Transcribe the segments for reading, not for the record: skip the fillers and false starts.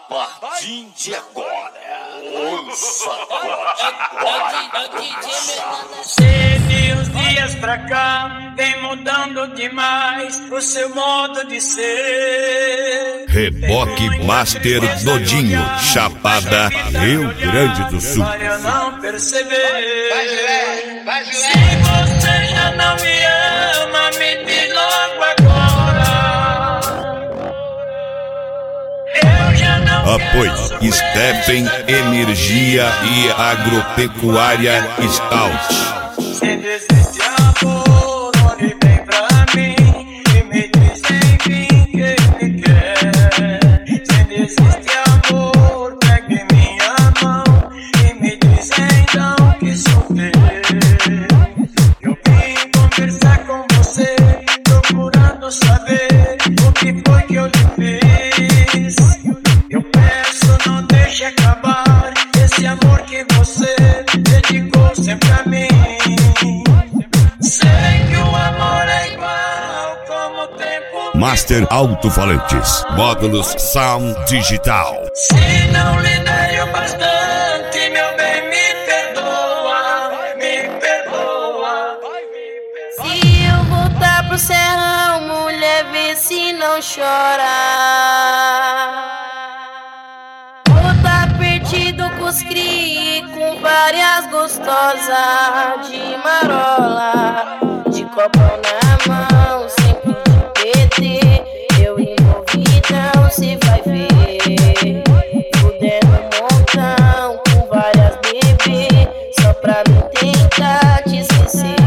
partir de agora, um sacode. De uns dias pra cá, vem mudando demais o seu modo de ser. Reboque Master Dodinho, Chapada, Rio Grande do Sul. Para eu não perceber. Se você já não me ama, me diz logo agora. Eu já não Apoio Stephen Energia e Agropecuária Scout. Se desiste amor, olhe bem pra mim e me diz enfim que me quer. Se desiste amor, pegue minha mão e me diz então que sou teu. Eu vim conversar com você, procurando saber o que foi que eu lhe fiz. Eu peço, não deixe acabar esse amor que você dedicou sempre a mim. Sei que o amor é igual como o tempo. Master Alto-Falantes, módulos Sound Digital. Se não lhe dei o bastante, meu bem, me perdoa, me perdoa. Se eu voltar pro serrão, mulher, vê se não chora. Vou tá perdido com os cri, com várias gostosas de marola, de copão na mão, sempre de PT. Eu envolvidão, cê vai ver, fudendo um montão, com várias bebê, só pra me tentar te esquecer.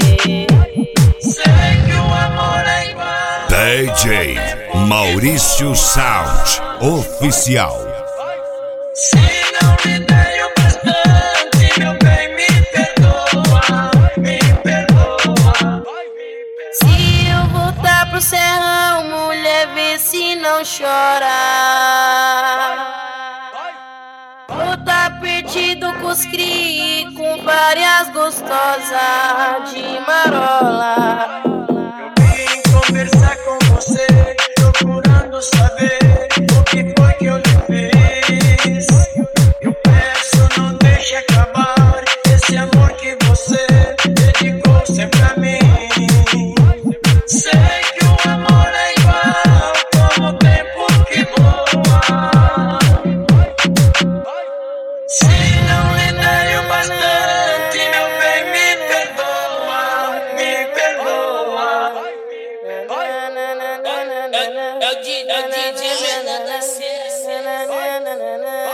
Sei que o amor é igual. DJ Maurício Sound Oficial. Se não lhe dei o bastante, meu bem, me perdoa, me perdoa. Se eu voltar pro serrão, mulher, vê se não chora. Vou tá perdido com os cri, com várias gostosas de marola. Eu vim conversar com você, procurando saber o que foi que eu lhe fiz. Eu peço, não deixe acabar esse amor que você dedicou sempre a mim. Sei que o amor é igual como o tempo que voa. Se não lhe dei o bastante, meu bem, me perdoa, me perdoa. É o DJ Menor da Cena.